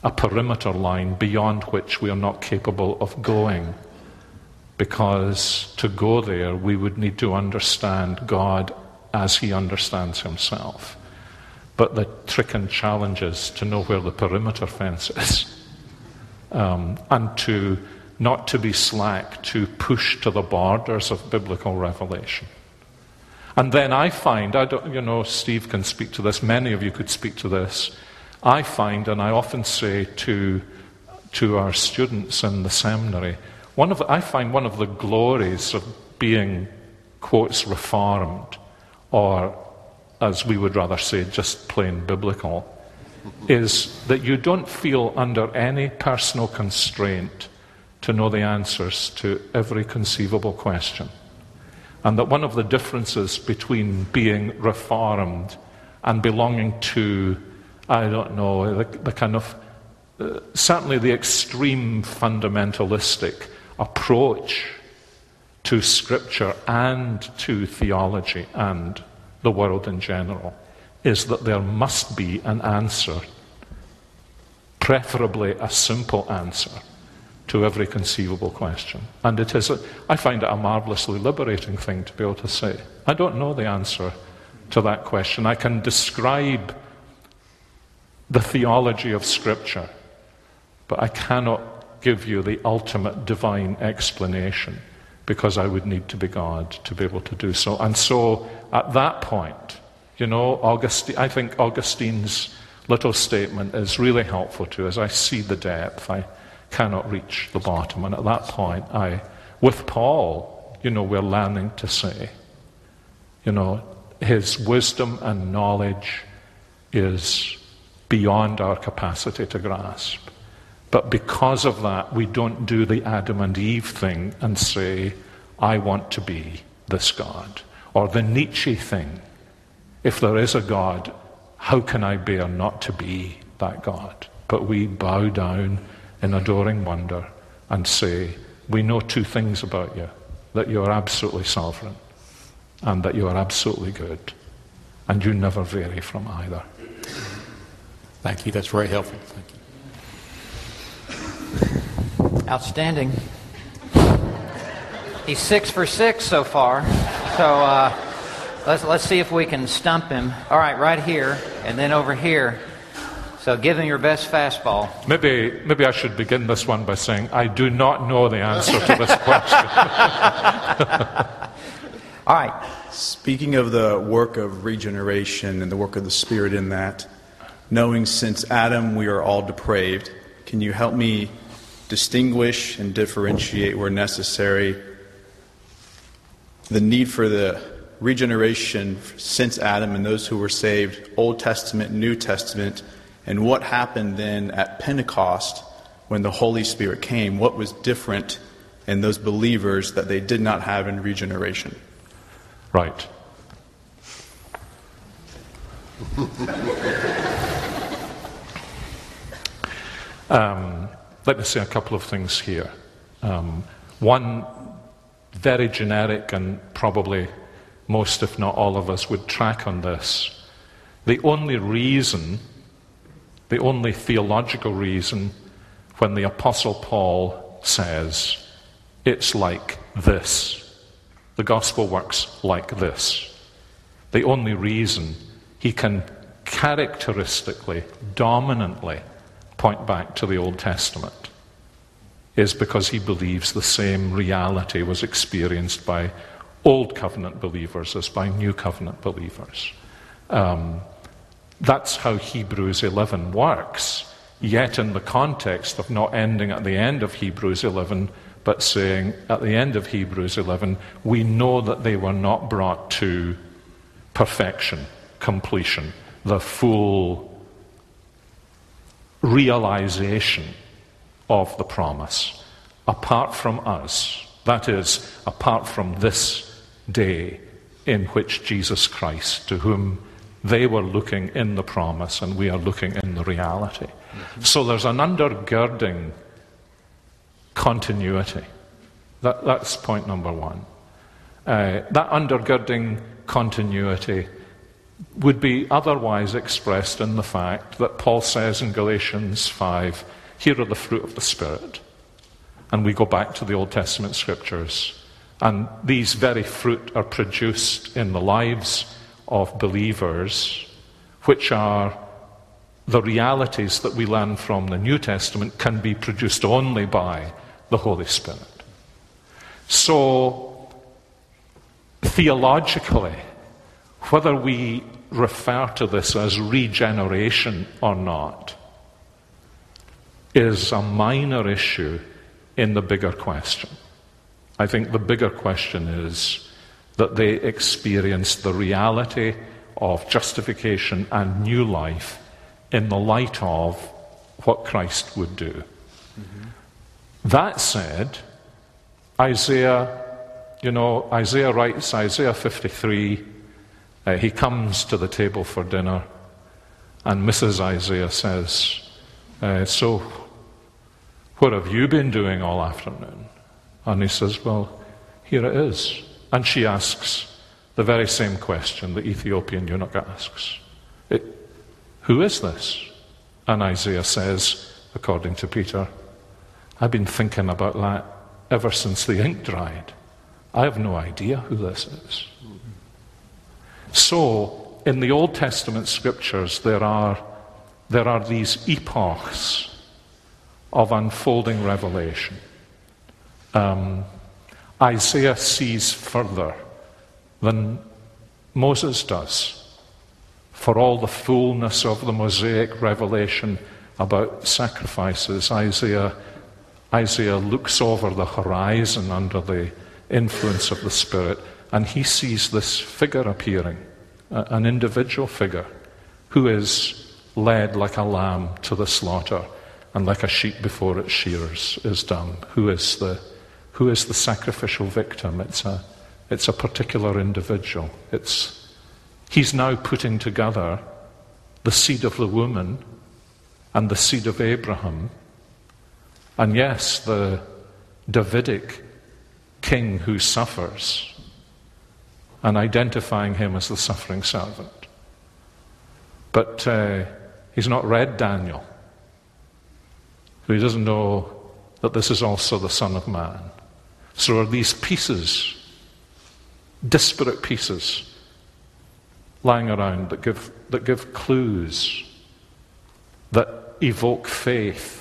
a perimeter line beyond which we are not capable of going. Because to go there, we would need to understand God as he understands himself. But the trick and challenge is to know where the perimeter fence is. And to not to be slack, to push to the borders of biblical revelation. And then I find, Steve can speak to this, many of you could speak to this, I find, and I often say to our students in the seminary, I find one of the glories of being, quotes, reformed, or as we would rather say, just plain biblical, is that you don't feel under any personal constraint to know the answers to every conceivable question. And that one of the differences between being reformed and belonging to, the kind of, certainly the extreme fundamentalistic approach to Scripture and to theology and the world in general, is that there must be an answer, preferably a simple answer, to every conceivable question. And I find it a marvelously liberating thing to be able to say, I don't know the answer to that question. I can describe the theology of Scripture, but I cannot give you the ultimate divine explanation, because I would need to be God to be able to do so. And so, at that point, I think Augustine's little statement is really helpful to us. I see the depth. I cannot reach the bottom. And at that point, with Paul, we're learning to say, his wisdom and knowledge is beyond our capacity to grasp. But because of that, we don't do the Adam and Eve thing and say, I want to be this God. Or the Nietzsche thing, if there is a God, how can I bear not to be that God? But we bow down in adoring wonder and say, we know two things about you, that you are absolutely sovereign and that you are absolutely good, and you never vary from either. Thank you. That's very helpful. Thank you. Outstanding. He's 6 for 6 so far. So let's see if we can stump him. All right here, and then over here. So give him your best fastball. Maybe I should begin this one by saying I do not know the answer to this question. All right. Speaking of the work of regeneration and the work of the Spirit in that, knowing since Adam we are all depraved, can you help me distinguish and differentiate where necessary the need for the regeneration since Adam and those who were saved, Old Testament, New Testament, and what happened then at Pentecost when the Holy Spirit came? What was different in those believers that they did not have in regeneration? Right. Let me say a couple of things here. One, very generic, and probably most, if not all of us, would track on this. The only theological reason when the Apostle Paul says, it's like this, the gospel works like this, the only reason he can characteristically, dominantly point back to the Old Testament is because he believes the same reality was experienced by Old Covenant believers as by New Covenant believers. That's how Hebrews 11 works, yet in the context of not ending at the end of Hebrews 11, but saying at the end of Hebrews 11, we know that they were not brought to perfection, completion, the full realization of the promise, apart from us. That is, apart from this day in which Jesus Christ, to whom they were looking in the promise and we are looking in the reality. Mm-hmm. So there's an undergirding continuity. That's point number one. That undergirding continuity would be otherwise expressed in the fact that Paul says in Galatians 5, here are the fruit of the Spirit. And we go back to the Old Testament scriptures. And these very fruit are produced in the lives of believers, which are the realities that we learn from the New Testament can be produced only by the Holy Spirit. So, theologically, whether we refer to this as regeneration or not is a minor issue in the bigger question. I think the bigger question is that they experienced the reality of justification and new life in the light of what Christ would do. Mm-hmm. That said, Isaiah writes, Isaiah 53, he comes to the table for dinner, and Mrs. Isaiah says, so what have you been doing all afternoon? And he says, well, here it is. And she asks the very same question the Ethiopian eunuch asks. Who is this? And Isaiah says, according to Peter, I've been thinking about that ever since the ink dried. I have no idea who this is. So, in the Old Testament scriptures, there are these epochs of unfolding revelation. Isaiah sees further than Moses does. For all the fullness of the Mosaic revelation about sacrifices, Isaiah looks over the horizon under the influence of the Spirit, and he sees this figure appearing, an individual figure, who is led like a lamb to the slaughter, and like a sheep before its shearers is dumb. Who is the sacrificial victim? It's a particular individual. He's now putting together the seed of the woman and the seed of Abraham, and yes, the Davidic king who suffers, and identifying him as the suffering servant. But he's not read Daniel, so he doesn't know that this is also the Son of Man. So there are these pieces, disparate pieces, lying around that give clues, that evoke faith.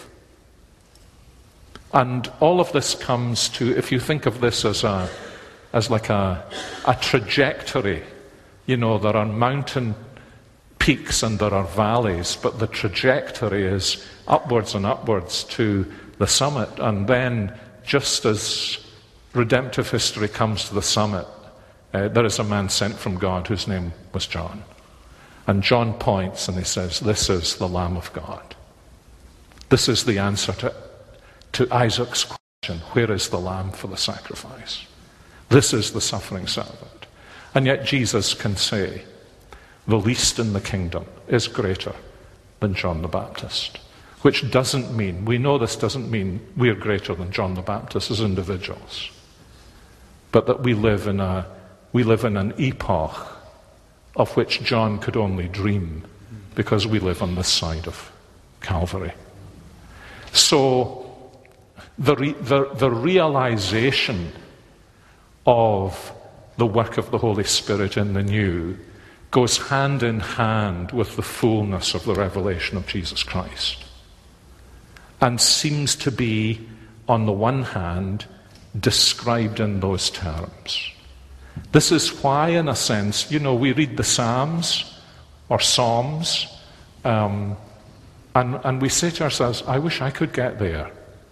And all of this comes to, if you think of this as like a trajectory, there are mountain peaks and there are valleys, but the trajectory is upwards and upwards to the summit. And then, just as redemptive history comes to the summit, there is a man sent from God whose name was John. And John points and he says, this is the Lamb of God. This is the answer to Isaac's question, where is the lamb for the sacrifice? This is the suffering servant. And yet Jesus can say, the least in the kingdom is greater than John the Baptist. Which doesn't mean, we know this doesn't mean we're greater than John the Baptist as individuals, but that we live in an epoch of which John could only dream, because we live on this side of Calvary. So the realization of the work of the Holy Spirit in the new goes hand in hand with the fullness of the revelation of Jesus Christ, and seems to be, on the one hand, described in those terms. This is why, in a sense, we read the Psalms or Psalms, and we say to ourselves, I wish I could get there.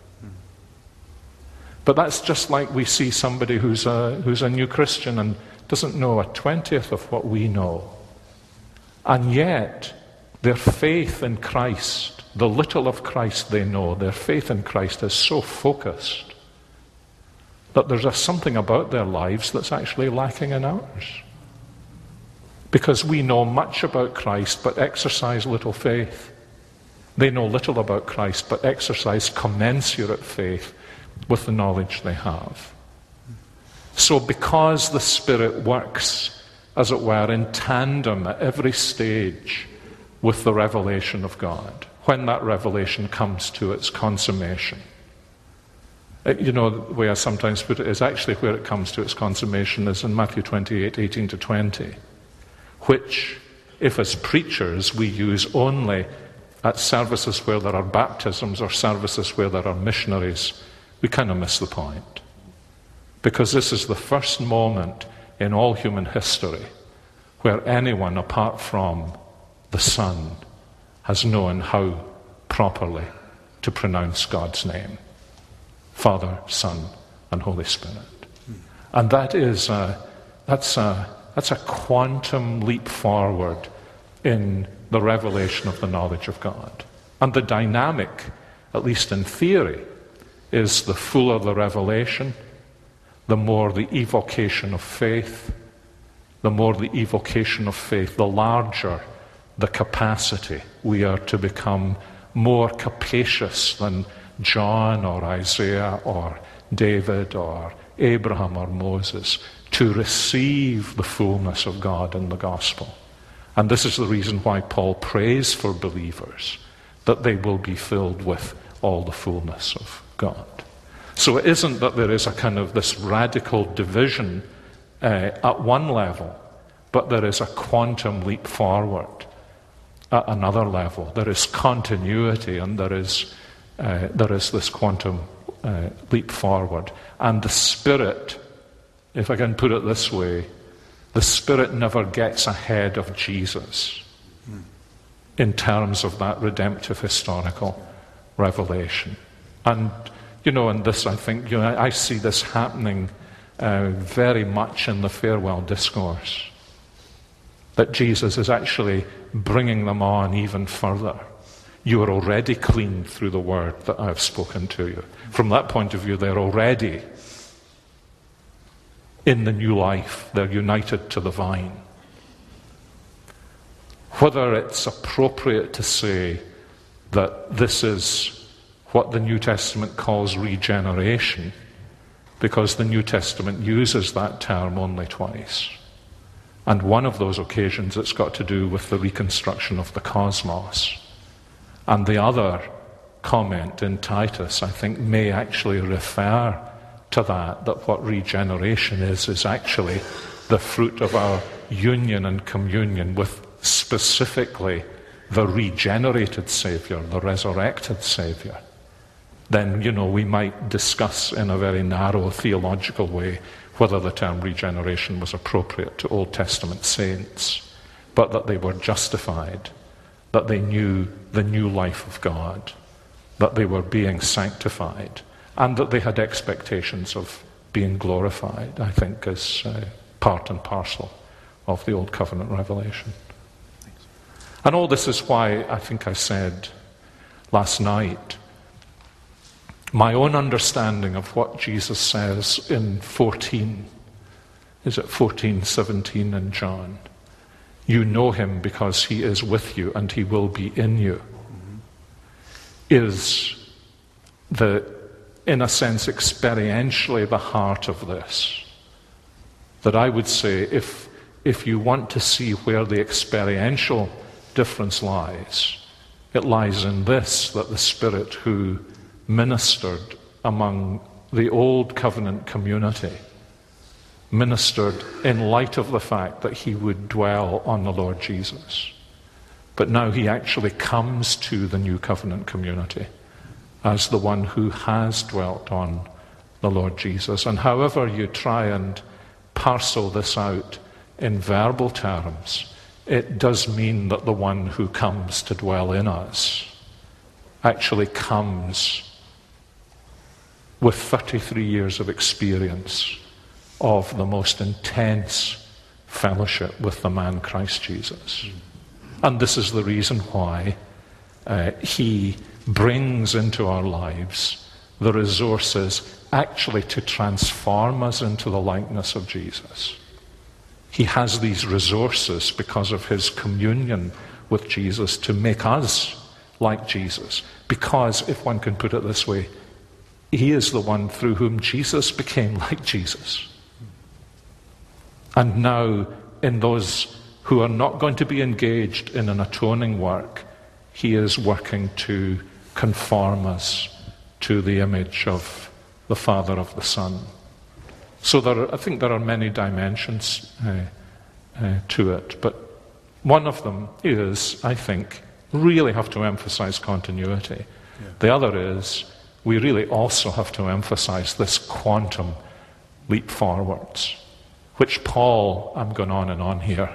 But that's just like we see somebody who's a new Christian and doesn't know a 20th of what we know. And yet, their faith in Christ, the little of Christ they know, their faith in Christ is so focused that there's something about their lives that's actually lacking in ours. Because we know much about Christ but exercise little faith. They know little about Christ but exercise commensurate faith with the knowledge they have. So because the Spirit works as it were, in tandem at every stage with the revelation of God, when that revelation comes to its consummation. You know, the way I sometimes put it is actually where it comes to its consummation is in Matthew 28, 18 to 20, which, if as preachers we use only at services where there are baptisms or services where there are missionaries, we kind of miss the point. Because this is the first moment in all human history where anyone apart from the Son has known how properly to pronounce God's name. Father, Son, and Holy Spirit. And that's a quantum leap forward in the revelation of the knowledge of God. And the dynamic, at least in theory, is the fuller the revelation, the more the evocation of faith, the larger the capacity we are to become more capacious than John or Isaiah or David or Abraham or Moses to receive the fullness of God in the gospel. And this is the reason why Paul prays for believers, that they will be filled with all the fullness of God. So it isn't that there is a kind of this radical division at one level, but there is a quantum leap forward at another level. There is continuity, and there is this quantum leap forward. And the Spirit, if I can put it this way, the Spirit never gets ahead of Jesus in terms of that redemptive historical revelation. And, you know, in this, I think, I see this happening very much in the farewell discourse, that Jesus is actually bringing them on even further. You are already clean through the word that I have spoken to you. From that point of view, they're already in the new life. They're united to the vine. Whether it's appropriate to say that this is what the New Testament calls regeneration, because the New Testament uses that term only twice. And one of those occasions, it's got to do with the reconstruction of the cosmos. And the other comment in Titus, I think, may actually refer to that what regeneration is actually the fruit of our union and communion with specifically the regenerated Savior, the resurrected Savior. Then, you know, we might discuss in a very narrow theological way whether the term regeneration was appropriate to Old Testament saints, but that they were justified, that they knew the new life of God, that they were being sanctified, and that they had expectations of being glorified, I think, is part and parcel of the Old Covenant revelation. And all this is why I think I said last night, my own understanding of what Jesus says in 14:17 in John, you know him because he is with you and he will be in you, is in a sense, experientially the heart of this. That I would say, if you want to see where the experiential difference lies, it lies in this, that the Spirit who ministered among the Old Covenant community ministered in light of the fact that he would dwell on the Lord Jesus. But now he actually comes to the New Covenant community as the one who has dwelt on the Lord Jesus. And however you try and parcel this out in verbal terms, it does mean that the one who comes to dwell in us actually comes with 33 years of experience of the most intense fellowship with the man Christ Jesus. And this is the reason why he brings into our lives the resources actually to transform us into the likeness of Jesus. He has these resources because of his communion with Jesus to make us like Jesus. Because, if one can put it this way, he is the one through whom Jesus became like Jesus. And now in those who are not going to be engaged in an atoning work, he is working to conform us to the image of the Father, of the Son. So I think there are many dimensions to it, but one of them is, I think, really have to emphasize continuity. Yeah. The other is, we really also have to emphasize this quantum leap forwards, which Paul, I'm going on and on here,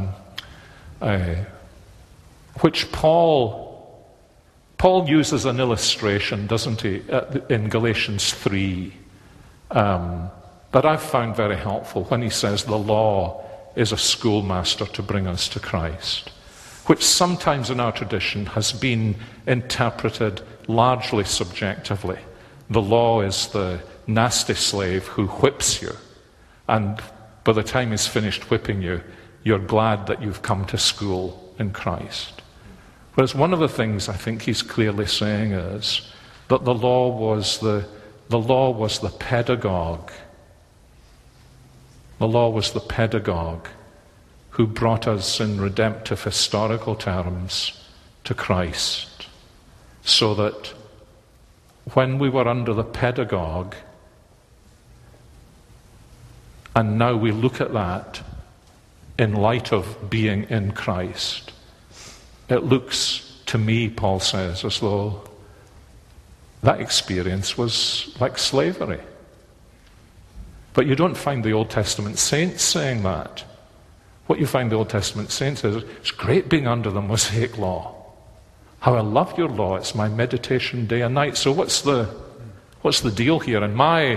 which Paul uses an illustration, doesn't he, in Galatians 3, that I've found very helpful when he says the law is a schoolmaster to bring us to Christ, which sometimes in our tradition has been interpreted largely subjectively. The law is the nasty slave who whips you, and by the time he's finished whipping you, you're glad that you've come to school in Christ. Whereas one of the things I think he's clearly saying is that the law was the pedagogue. The law was the pedagogue who brought us in redemptive historical terms to Christ, so that when we were under the pedagogue, and now we look at that in light of being in Christ, it looks to me, Paul says, as though that experience was like slavery. But you don't find the Old Testament saints saying that. What you find the Old Testament saints is, it's great being under the Mosaic law. How I love your law, it's my meditation day and night. So what's the deal here? And my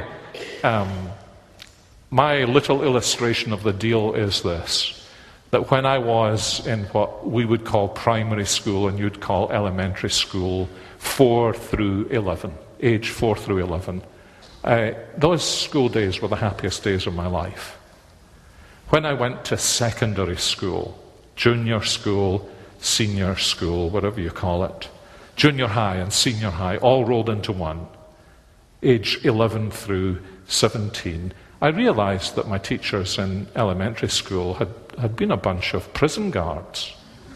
little illustration of the deal is this, that when I was in what we would call primary school and you'd call elementary school, 4 through 11, age 4 through 11, those school days were the happiest days of my life. When I went to secondary school, junior school, senior school, whatever you call it, junior high and senior high, all rolled into one, age 11 through 17, I realized that my teachers in elementary school had been a bunch of prison guards.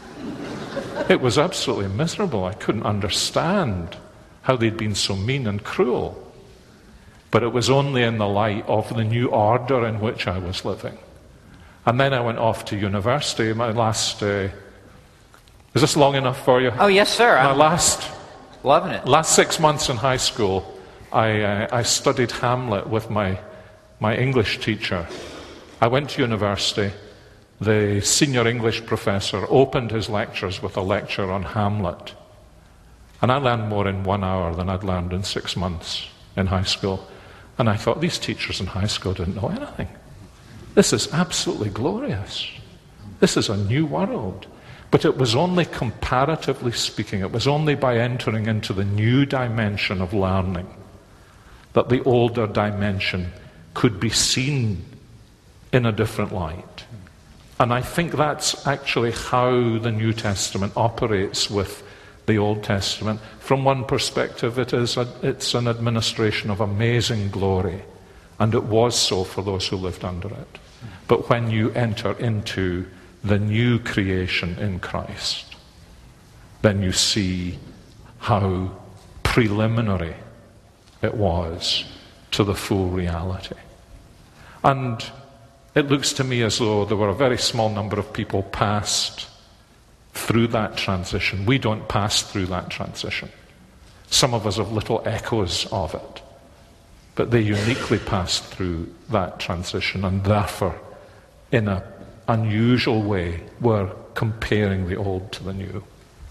It was absolutely miserable. I couldn't understand how they'd been so mean and cruel. But it was only in the light of the new order in which I was living. And then I went off to university. My last... is this long enough for you? Oh, yes, sir. I'm loving it. Last 6 months in high school, I studied Hamlet with my English teacher. I went to university. The senior English professor opened his lectures with a lecture on Hamlet. And I learned more in 1 hour than I'd learned in 6 months in high school. And I thought, these teachers in high school didn't know anything. This is absolutely glorious. This is a new world. But it was only, comparatively speaking, it was only by entering into the new dimension of learning that the older dimension could be seen in a different light. And I think that's actually how the New Testament operates with the Old Testament. From one perspective, it's an administration of amazing glory, and it was so for those who lived under it. But when you enter into the new creation in Christ, then you see how preliminary it was to the full reality. And it looks to me as though there were a very small number of people passed through that transition. We don't pass through that transition. Some of us have little echoes of it, but they uniquely passed through that transition, and therefore, in an unusual way, we're comparing the old to the new.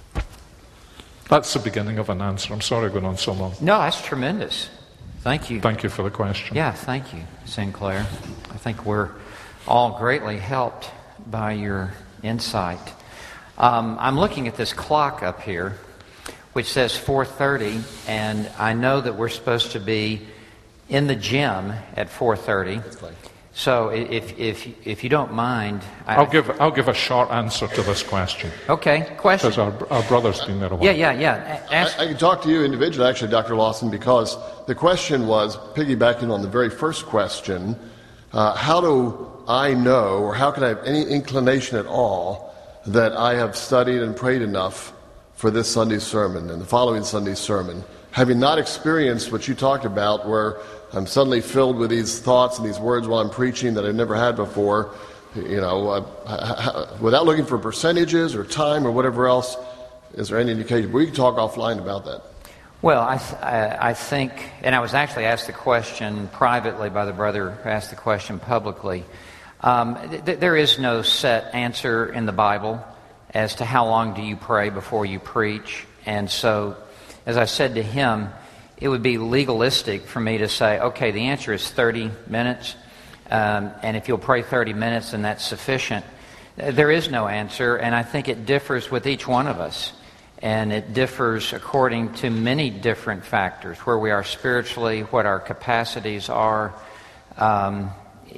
That's the beginning of an answer. I'm sorry going on so long. No, that's tremendous. Thank you. Thank you for the question. Yeah, thank you, Sinclair. I think we're all greatly helped by your insight. I'm looking at this clock up here, which says 4:30, and I know that we're supposed to be in the gym at 4:30. So if you don't mind, I'll give a short answer to this question. Okay, question. Because our brother's been there a while. Yeah. I can talk to you individually, actually, Dr. Lawson, because the question was piggybacking on the very first question. how do I know, or how can I have any inclination at all that I have studied and prayed enough for this Sunday's sermon and the following Sunday's sermon, having not experienced what you talked about, where I'm suddenly filled with these thoughts and these words while I'm preaching that I've never had before, without looking for percentages or time or whatever else? Is there any indication? We can talk offline about that. Well, I think, and I was actually asked the question privately by the brother who asked the question publicly. There is no set answer in the Bible as to how long do you pray before you preach. And so, as I said to him, it would be legalistic for me to say, okay, the answer is 30 minutes, and if you'll pray 30 minutes, then that's sufficient. There is no answer, and I think it differs with each one of us. And it differs according to many different factors, where we are spiritually, what our capacities are, on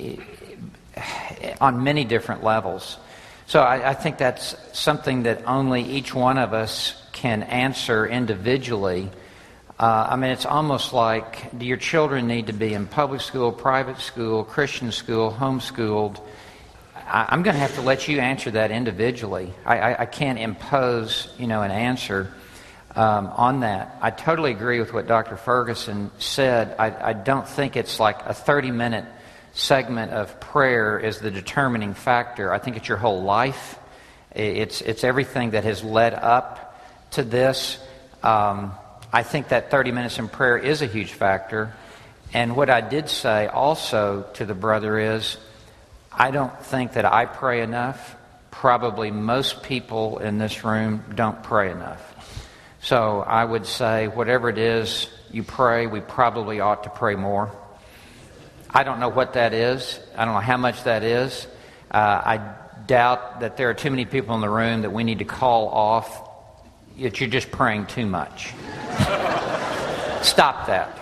many different levels. So I think that's something that only each one of us can answer individually. It's almost like, do your children need to be in public school, private school, Christian school, homeschooled? I'm going to have to let you answer that individually. I can't impose, an answer on that. I totally agree with what Dr. Ferguson said. I don't think it's like a 30-minute segment of prayer is the determining factor. I think it's your whole life. It's everything that has led up to this. I think that 30 minutes in prayer is a huge factor. And what I did say also to the brother is, I don't think that I pray enough. Probably most people in this room don't pray enough. So I would say whatever it is you pray, we probably ought to pray more. I don't know what that is. I don't know how much that is. I doubt that there are too many people in the room that we need to call off that you're just praying too much. Stop that.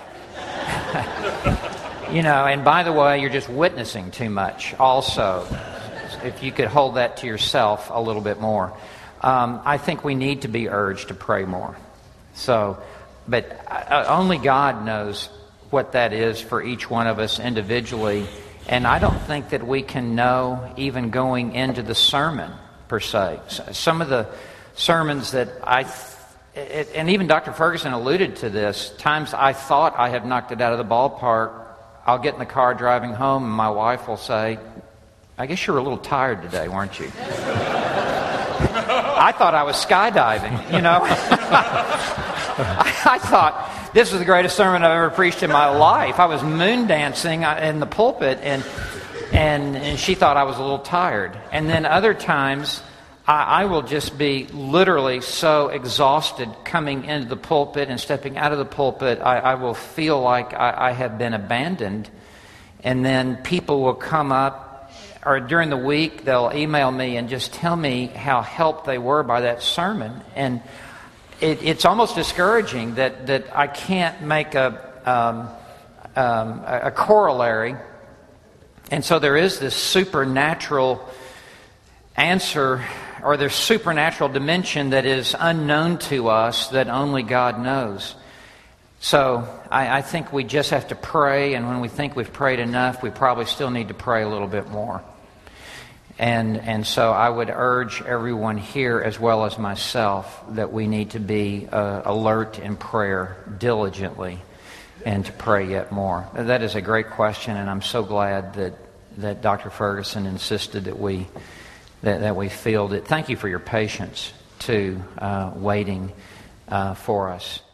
And by the way, you're just witnessing too much also. If you could hold that to yourself a little bit more. I think we need to be urged to pray more. But only God knows what that is for each one of us individually. And I don't think that we can know even going into the sermon, per se. Some of the sermons that and even Dr. Ferguson alluded to this, times I thought I had knocked it out of the ballpark. I'll get in the car driving home and my wife will say, I guess you were a little tired today, weren't you? I thought I was skydiving, I thought this was the greatest sermon I've ever preached in my life. I was moon dancing in the pulpit and she thought I was a little tired. And then other times I will just be literally so exhausted coming into the pulpit and stepping out of the pulpit. I will feel like I have been abandoned. And then people will come up, or during the week they'll email me and just tell me how helped they were by that sermon. And it's almost discouraging that I can't make a corollary. And so there is this supernatural answer, or there's supernatural dimension that is unknown to us that only God knows. So I think we just have to pray, and when we think we've prayed enough, we probably still need to pray a little bit more. And so I would urge everyone here, as well as myself, that we need to be alert in prayer diligently and to pray yet more. That is a great question, and I'm so glad that Dr. Ferguson insisted that we field it. Thank you for your patience, too, waiting for us.